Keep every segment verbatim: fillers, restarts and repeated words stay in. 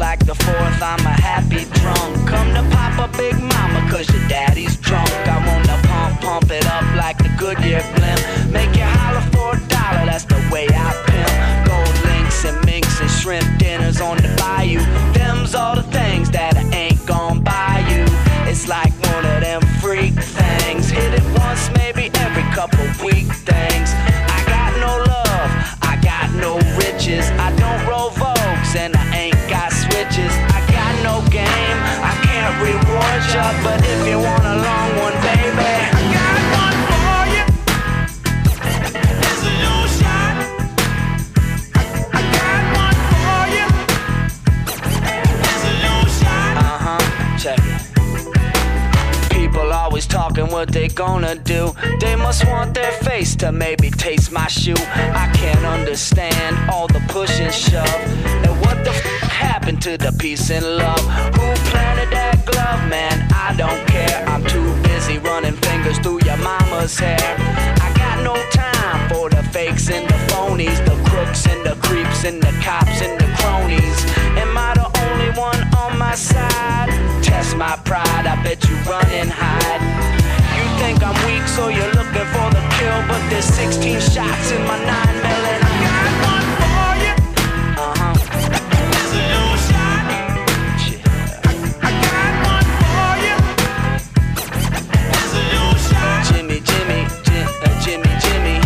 like the fourth, I'm a happy drunk. Come to pop a big mama cause your daddy's drunk. I wanna pump, pump it up like the Goodyear blimp. Make you holler for a dollar, that's the way I pimp. Gold links and minks and shrimp dinners on the bayou. Them's all the things that I ain't gon' buy you. It's like one of them freak things. Hit it once, maybe every couple week things. I got no love, I got no riches. I don't roll Vogues and I ain't got switches. I got no game, I can't reward ya. But if you want a long one, baby, I got one for you. It's a new shot. I, I got one for you. It's a new shot. Uh-huh, check it. People always talking what they gonna do. They must want their face to maybe taste my shoe. I can't understand all the push and shove. And what the f happened to the peace and love? Who planted that glove, man? I don't care. I'm too busy running fingers through your mama's hair. I got no time for the fakes and the phonies, the crooks and the creeps and the cops and the cronies. Am I the only one on my side? Test my pride, I bet you run and hide. You think I'm weak, so you're looking for the kill, but there's sixteen shots in my nine mil and I got one for you. Uh-huh. It's a new shot. I, I got one for you. It's a new shot. Jimmy, Jimmy, Jim, uh, Jimmy, Jimmy.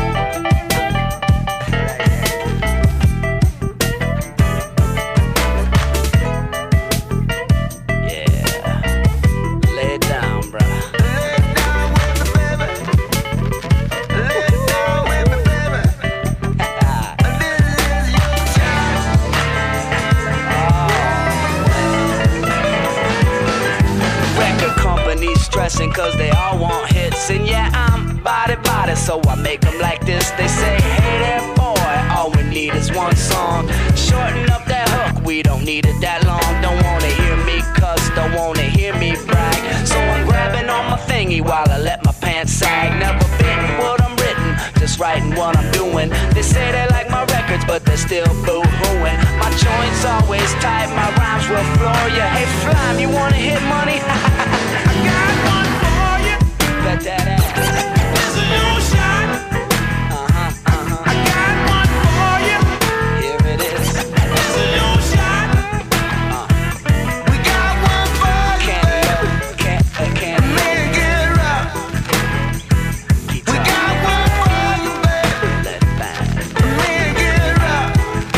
Stressing cause they all want hits. And yeah, I'm body body, so I make them like this. They say, hey there boy, all we need is one song. Shorten up that hook, we don't need it that long. Don't wanna hear me cuss, don't wanna hear me brag. So I'm grabbing on my thingy while I let my pants sag. Never bitten what I'm written, just writing what I'm doing. They say they like my records, but they're still boo-hooing. My joints always tight, my rhymes will floor ya. Hey Flime, you wanna hit money? I got one for you. Bet that ass. It's a new shot. Uh-huh, uh-huh. I got one for you. Here it is. It's a new shot. Uh. We got one for you. Can't look, can't, uh, can't make it rough. We got one for you, baby. Let it bang. Make it rough.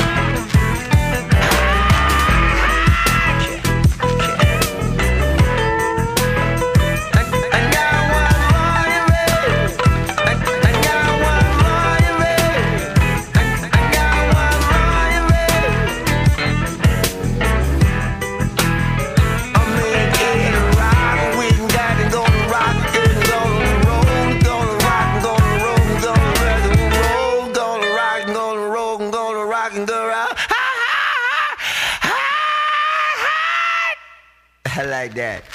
Okay, okay. I like that.